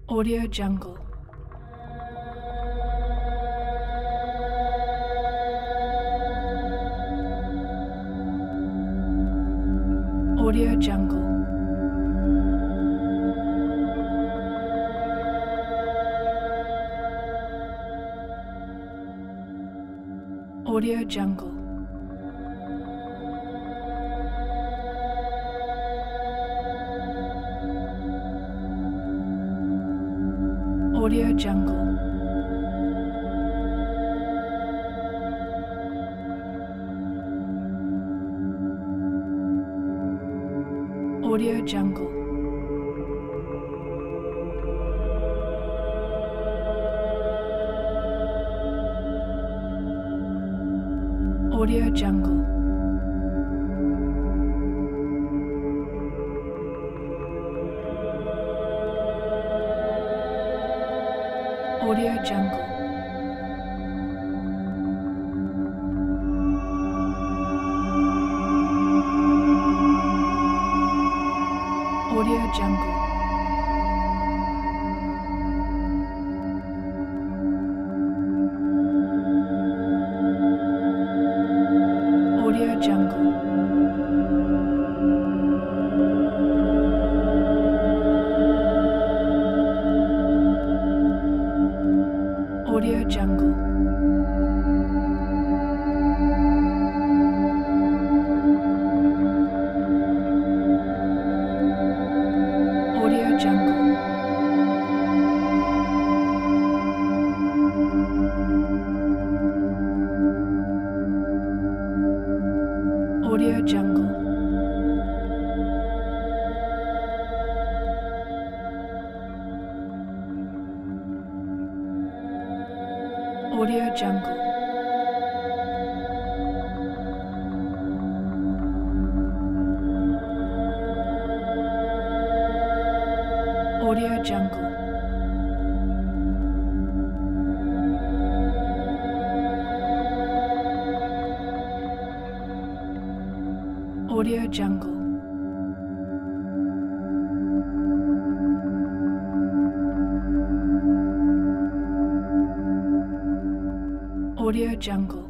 Audio Jungle. Audio Jungle. Audio Jungle. Audio Jungle. Audio Jungle. Audio Jungle. Audio Jungle. Audio Jungle. Audio Jungle. Audio Jungle. Audio Jungle. Audio Jungle. Audio Jungle. Audio Jungle. Audio Jungle. Audio Jungle.